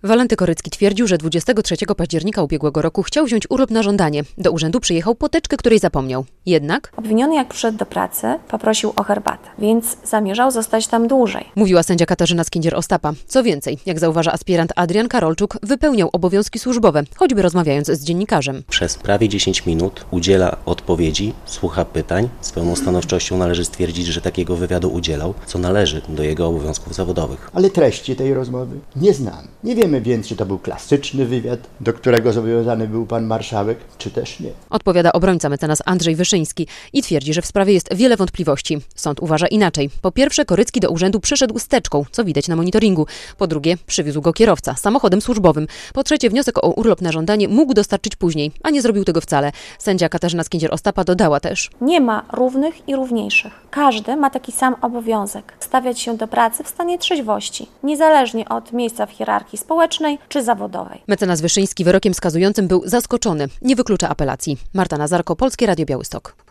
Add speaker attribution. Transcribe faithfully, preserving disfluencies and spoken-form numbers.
Speaker 1: Walenty Korycki twierdził, że dwudziestego trzeciego października ubiegłego roku chciał wziąć urlop na żądanie. Do urzędu przyjechał po teczkę, której zapomniał. Jednak
Speaker 2: obwiniony, jak przyszedł do pracy, poprosił o herbatę, więc zamierzał zostać tam dłużej.
Speaker 1: Mówiła sędzia Katarzyna Skindzier-Ostapa. Co więcej, jak zauważa aspirant Adrian Karolczuk, wypełniał obowiązki służbowe, choćby rozmawiając z dziennikarzem.
Speaker 3: Przez prawie dziesięć minut udziela odpowiedzi, słucha pytań. Z pełną stanowczością należy stwierdzić, że takiego wywiadu udzielał, co należy do jego obowiązków zawodowych.
Speaker 4: Ale treści tej rozmowy nie znamy. Nie wiemy więc, czy to był klasyczny wywiad, do którego zobowiązany był pan marszałek, czy też nie.
Speaker 1: Odpowiada obrońca mecenas Andrzej Wyszyński i twierdzi, że w sprawie jest wiele wątpliwości. Sąd uważa inaczej. Po pierwsze, Korycki do urzędu przyszedł z teczką, co widać na monitoringu. Po drugie, przywiózł go kierowca samochodem służbowym. Po trzecie, wniosek o urlop na żądanie mógł dostarczyć później, a nie zrobił tego wcale. Sędzia Katarzyna Skindzier-Ostapa dodała też:
Speaker 2: Nie ma równych i równiejszych. Każdy ma taki sam obowiązek – stawiać się do pracy w stanie trzeźwości, niezależnie od miejsca w hierarchii społecznej czy zawodowej.
Speaker 1: Mecenas Wyszyński wyrokiem skazującym był zaskoczony. Nie wyklucza apelacji. Marta Nazarko, Polskie Radio Białystok.